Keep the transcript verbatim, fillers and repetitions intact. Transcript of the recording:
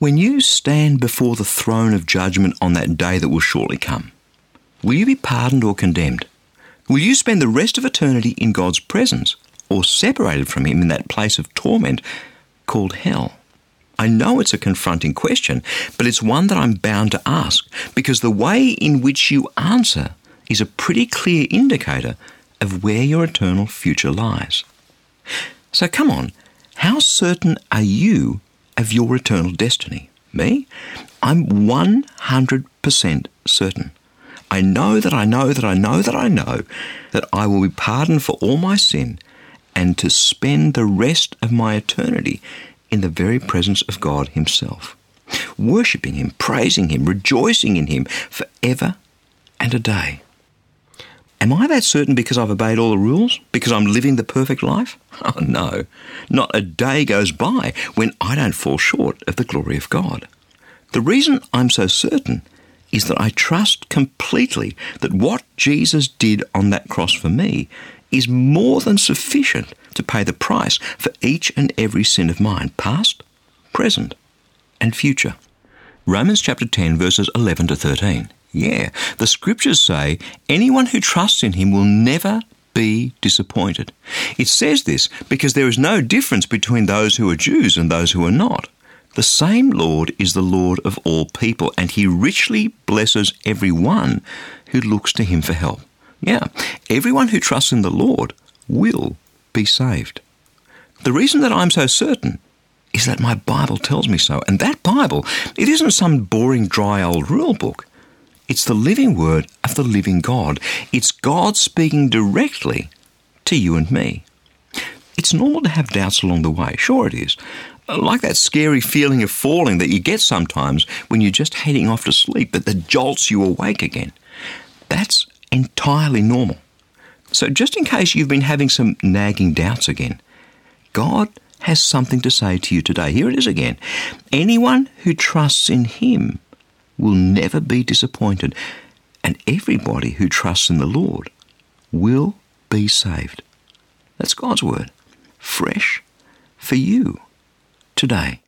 When you stand before the throne of judgment on that day that will shortly come, will you be pardoned or condemned? Will you spend the rest of eternity in God's presence or separated from him in that place of torment called hell? I know it's a confronting question, but it's one that I'm bound to ask because the way in which you answer is a pretty clear indicator of where your eternal future lies. So come on, how certain are you of your eternal destiny? Me? I'm one hundred percent certain. I know that I know that I know that I know that I will be pardoned for all my sin and to spend the rest of my eternity in the very presence of God himself, worshipping him, praising him, rejoicing in him forever and a day. Am I that certain because I've obeyed all the rules? Because I'm living the perfect life? Oh no, not a day goes by when I don't fall short of the glory of God. The reason I'm so certain is that I trust completely that what Jesus did on that cross for me is more than sufficient to pay the price for each and every sin of mine, past, present, and future. Romans chapter ten, verses eleven to thirteen. Yeah, the scriptures say anyone who trusts in him will never be disappointed. It says this because there is no difference between those who are Jews and those who are not. The same Lord is the Lord of all people, and he richly blesses everyone who looks to him for help. Yeah, everyone who trusts in the Lord will be saved. The reason that I'm so certain is that my Bible tells me so. And that Bible, it isn't some boring, dry old rule book. It's the living word of the living God. It's God speaking directly to you and me. It's normal to have doubts along the way. Sure it is. Like that scary feeling of falling that you get sometimes when you're just heading off to sleep, but that jolts you awake again. That's entirely normal. So just in case you've been having some nagging doubts again, God has something to say to you today. Here it is again. Anyone who trusts in him will never be disappointed, and everybody who trusts in the Lord will be saved. That's God's word, fresh for you today.